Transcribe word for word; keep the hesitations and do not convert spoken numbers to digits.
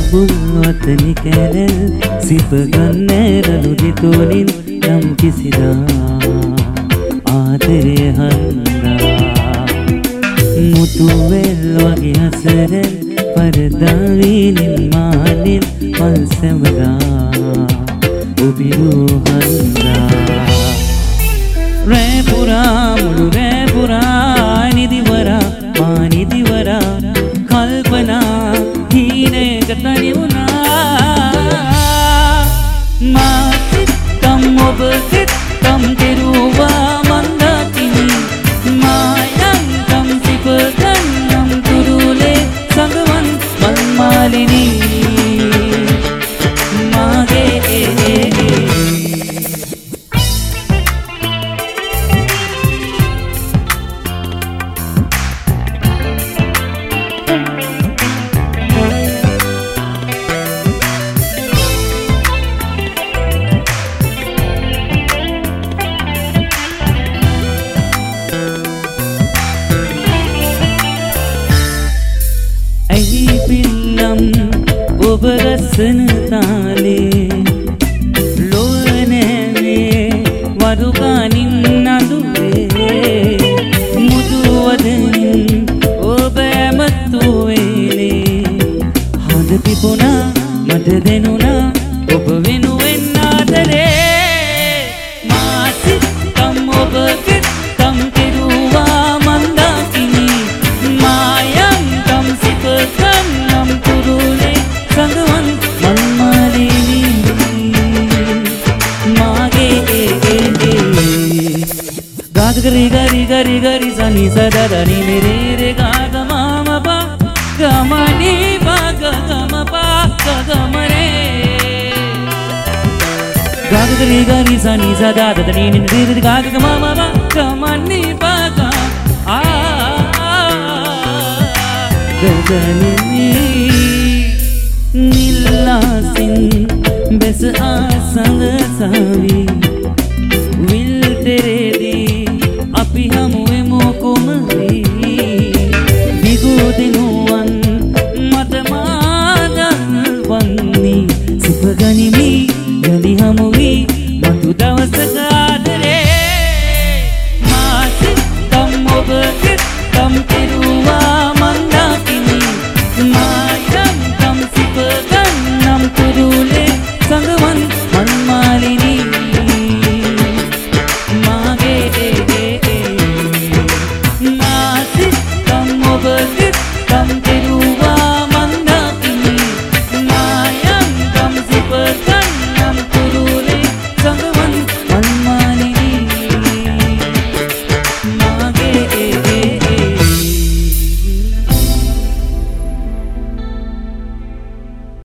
බුල්වතනි කැලෙල් සිප ගන්නෑරලු දිතෝලින් නම් කිසිදා ආදරය හන්දා මුතුවෙල් වගේ හසරෙල් පරදාවීනින් මානින් මල් සැමදා ඔබිරූ හන්දා රැපුරා මුළු රැපුරා නිදිවරා මා නිදිවරා කල්පනා හීනයක තනි වුණා මා සිත්තම් ඔබ සිත්තම් කෙරුවා මන්දාකිනි මා යන්තම් සිප ගන්නම් තුරුලේ සඟවන් මල්මාලිනී මාගේ ඔබ රසන තාලේ ලෝනෑවේ වරුකානින් නදුවේ මුදුවදනින් ඔබ ඇමත්තු වේලේ හඳ පිපුණා මට දෙනුණා ඔබ වෙනුවෙන් ආදරේ මා සිත්තම් ඔබ සිත්තම් කෙරුවා මන්දාකිනි මා යන්තම් සිප ගන්නම් තුරුලේ සඟවන් මල්මාලිනී මාගේ ගාග ගරි ගරි ගරි ගරි සනි සදරනි මෙරේ ගාග මාම පා ගමනි පාග ගම පා ගමනේ ගාග ගරි ගරි සනි සදරනි මෙරේ ගාග මාම පා ගමනි පාග ආ ගගනි නිල්ලාසින් බෙස ආසඟ සාවී